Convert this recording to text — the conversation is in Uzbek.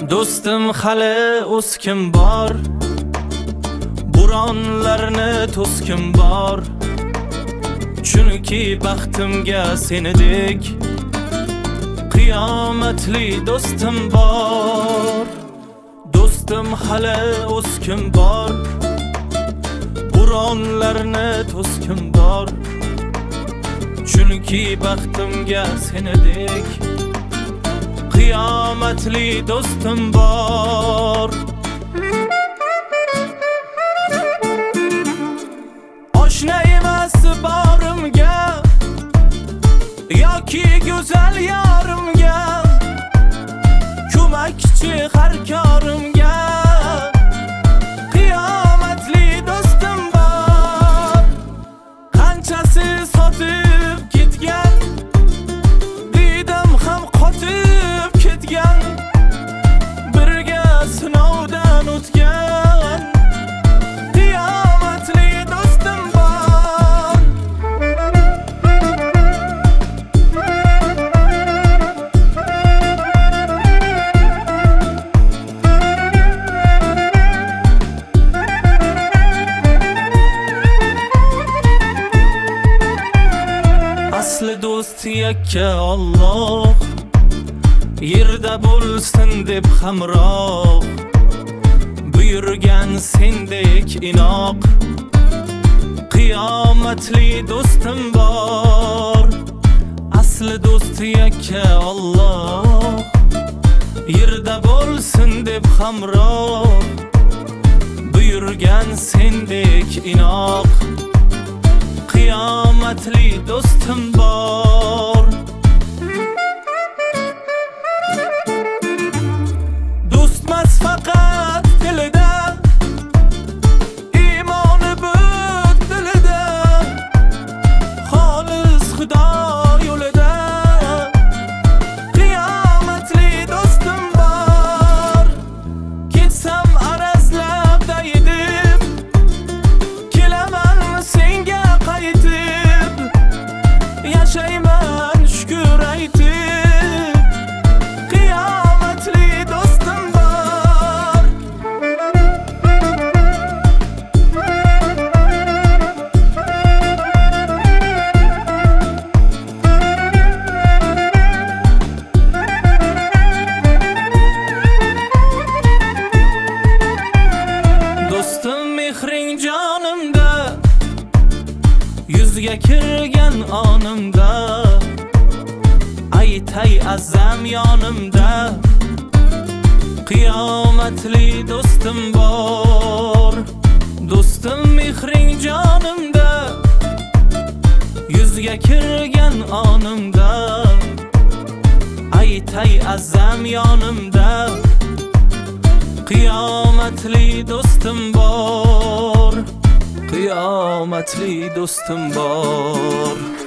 Do'stim hali o'skim bor, bo'ronlarni to'skim bor. Chunki baxtimga senidek qiyomatli do'stim bor. Do'stim hali o'skim bor, bo'ronlarni to'skim bor. Chunki baxtimga senidek qiyomatli do'stim bor. Oshna emas borimga yoki go'zal yorimga, ko'makchi har korimga qiyomatli do'stim bor. Qanchasi sotib ketgan, didim ham qotib ketgan, birga sinovdan o'tgan qiyomatli do'stim bor. Asli do'st yakka Alloh, yerda bo'lsin deb hamroh, buyurgan sendek inoq qiyomatli do'stim bor. Asli do'st yakka Alloh, yerda bo'lsin deb hamroh, buyurgan sendek inoq qiyomatli do'stim bor. Do'stmas faqat dilida, iymoni but dilida, xolis Xudo yo'lida qiyomatli do'stim bor. Ketsam arazlab dayidib, kelaman senga qaytib, yashayman shukr aytib qiyomatli do'stim bor. Do'stim mehring jonimda, yuzga kirgan onimda, aytay azam yonimda qiyomatli do'stim bor. Do'stim mehring jonimda, yuzga kirgan onimda, aytay azam yonimda qiyomatli do'stim bor. Qiyomatli do'stim bor.